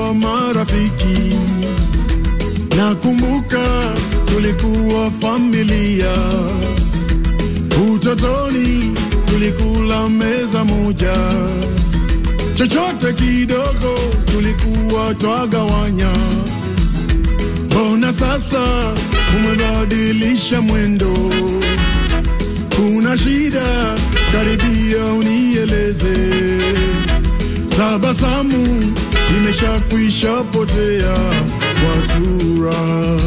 tulikuwa marafiki. Nakumbuka tulikuwa familia. Utotoni tulikula meza moja. Chochote kidogo tulikuwa twagawanya. Mbona sasa umebadilisha mwendo? Kuna shida? Karibia unieleze. Tabasamu imeshakwisha potea kwa sura.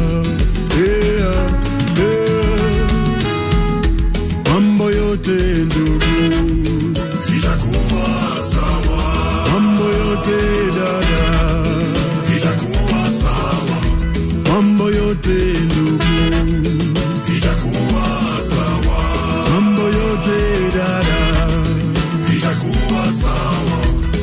Mambo yote ndugu itakuwa sawa. Mambo yote dada itakuwa sawa. Mambo yote ndugu itakuwa sawa. Mambo yote dada itakuwa sawa.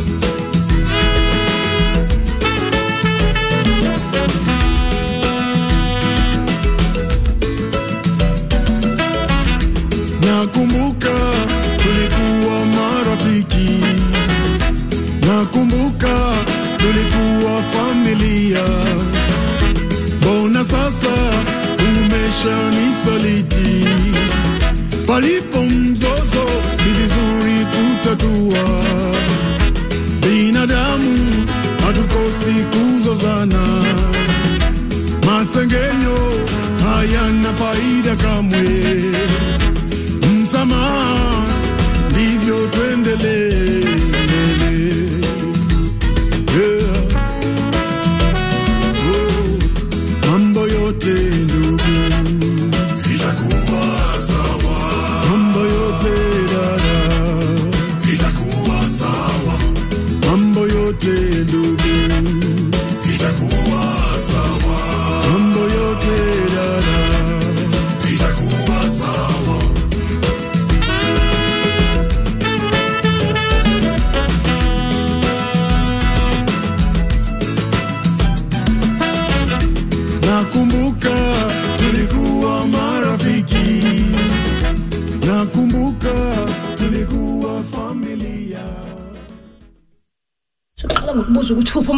Nakumbuka tulikuwa marafiki. Nakumbuka tulikuwa familia. Mbona sasa umeshanisaliti? Palipo mzozo ni vizuri kutatua. Binadamu hatukosi kuzozana. Masengenyo hayana faida kamwe. Msamaha ndivyo tuendelee. Mambo yote ndugu itakuwa sawa. Mambo yote dada itakuwa sawa. Mambo yote ndugu itakuwa sawa. Mambo yote dada itakuwa sawa. Nakumbuka tulikuwa marafiki. Nakumbuka tulikuwa familia. Soqala ngokubuza ukuthi uphi